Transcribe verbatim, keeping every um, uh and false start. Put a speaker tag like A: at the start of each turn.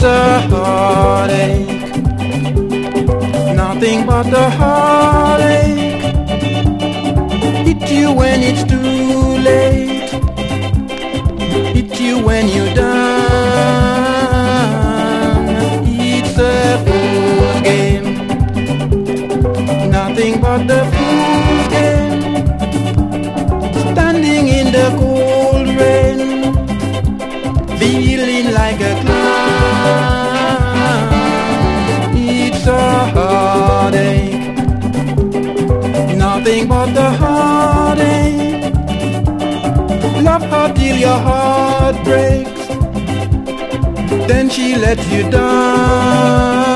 A: a heartache, nothing but a heartache. Hit you when it's too late, hit you when you're done. It's a fool's game, nothing but the fool's game. Standing in the cold rain, feeling like a clown. It's a heartache, nothing but the heartache. Love her till your heart breaks, then she lets you down.